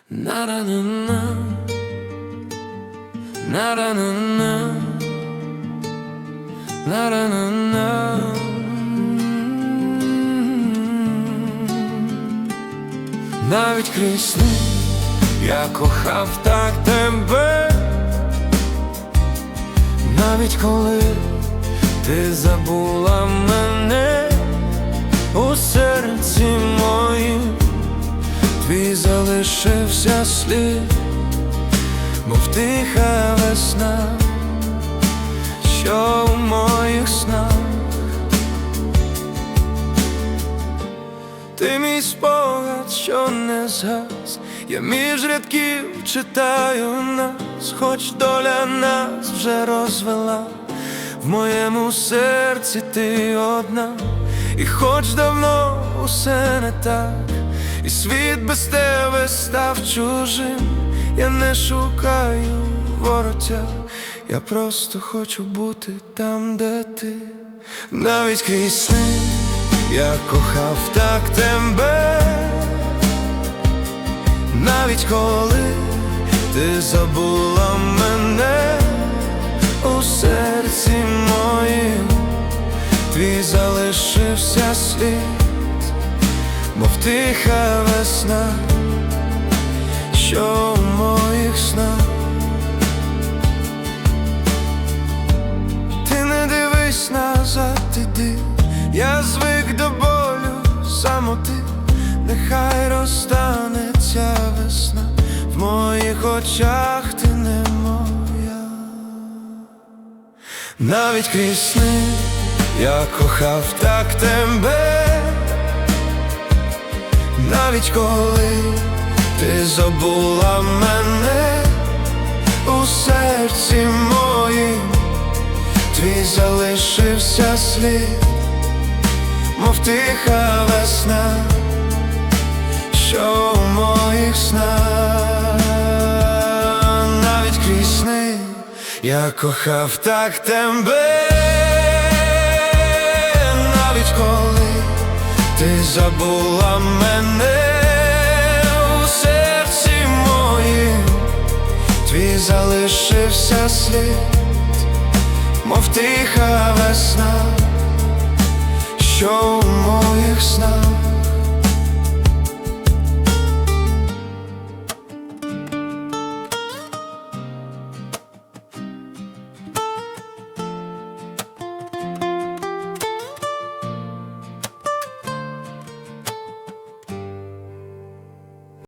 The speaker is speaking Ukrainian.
На-на-на-на, на-на-на-на, на-на-на-на. Навіть крізь сни я кохав так тебе, навіть коли ти забула мене, у серці моїм твій залишився слід, мов тиха весна, що у моїх снах. Ти мій спогад, що не згас, я між рядків читаю нас, хоч доля нас вже розвела, в моєму серці ти одна. І хоч давно усе не так, і світ без тебе став чужим, я не шукаю вороття, я просто хочу бути там, де ти. Навіть крізь сни я кохав так тебе, навіть коли ти забула мене, у серці моїм твій залишився слід, мов тиха весна, що у моїх снах. Ти не дивись назад, іди, я звик до болю самоти, нехай розтанеться весна, в моїх очах ти не моя. Навіть крізь сни я кохав так тебе, навіть коли ти забула мене, у серці моїм твій залишився слід, мов тиха весна, що у моїх снах. Навіть крізь сни я кохав так тебе, навіть коли ти забула мене, у серці моїм твій залишився слід, мов тиха весна, що у моїх снах.